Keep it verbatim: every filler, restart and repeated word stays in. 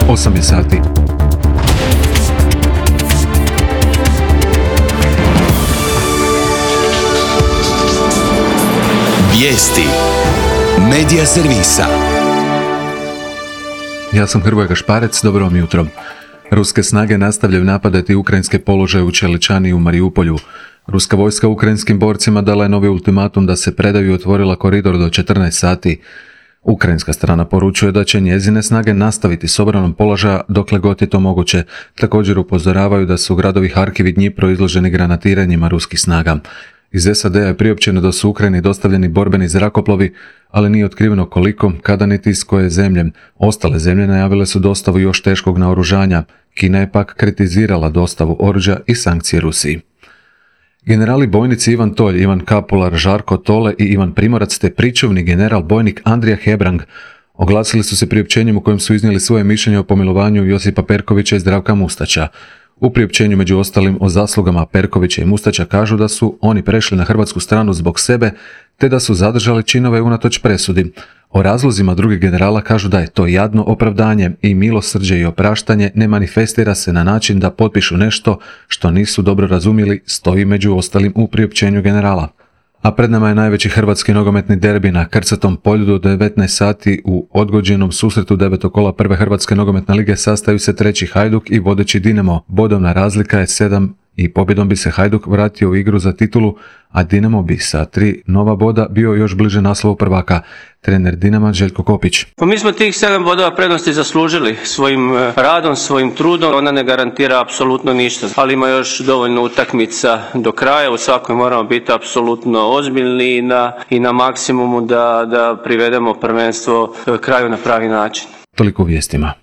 osam je sati. Vijesti Medija servisa. Ja sam Hrvoje Gašparec, dobro vam jutro. Ruske snage nastavljaju napadati ukrajinske položaje u Čeličani i u Mariupolju. Ruska vojska ukrajinskim borcima dala je novi ultimatum da se predaju i otvorila koridor do četrnaest sati. Ukrajinska strana poručuje da će njezine snage nastaviti s obranom položaja dokle god je to moguće. Također upozoravaju da su gradovi Harkiv i Dnjipro izloženi granatiranjima ruskih snaga. Iz S A D-a je priopćeno da su Ukrajini dostavljeni borbeni zrakoplovi, ali nije otkriveno koliko, kada niti iz koje zemlje. Ostale zemlje najavile su dostavu još teškog naoružanja. Kina je pak kritizirala dostavu oružja i sankcije Rusiji. Generali bojnici Ivan Tolj, Ivan Kapular, Žarko Tole i Ivan Primorac te pričuvni general bojnik Andrija Hebrang oglasili su se priopćenjem u kojem su iznijeli svoje mišljenje o pomilovanju Josipa Perkovića i Zdravka Mustača. U priopćenju među ostalim o zaslugama Perkovića i Mustača kažu da su oni prešli na hrvatsku stranu zbog sebe, te da su zadržali činove unatoč presudi. O razlozima drugih generala kažu da je to jadno opravdanje i milosrđe i opraštanje ne manifestira se na način da potpišu nešto što nisu dobro razumjeli, stoji među ostalim u priopćenju generala. A pred nama je najveći hrvatski nogometni derbi na Krcatom polju do devetnaest sati. U odgođenom susretu devetog kola prve Hrvatske nogometne lige sastaju se treći Hajduk i vodeći Dinamo. Bodovna razlika je sedam i pobjedom bi se Hajduk vratio u igru za titulu, a Dinamo bi sa tri nova boda bio još bliže naslovu prvaka. Trener Dinama Željko Kopić. Pa mi smo tih sedam bodova prednosti zaslužili svojim radom, svojim trudom. Ona ne garantira apsolutno ništa, ali ima još dovoljno utakmica do kraja. U svakoj moramo biti apsolutno ozbiljni i na, i na maksimumu da, da privedemo prvenstvo kraju na pravi način. Toliko u vijestima.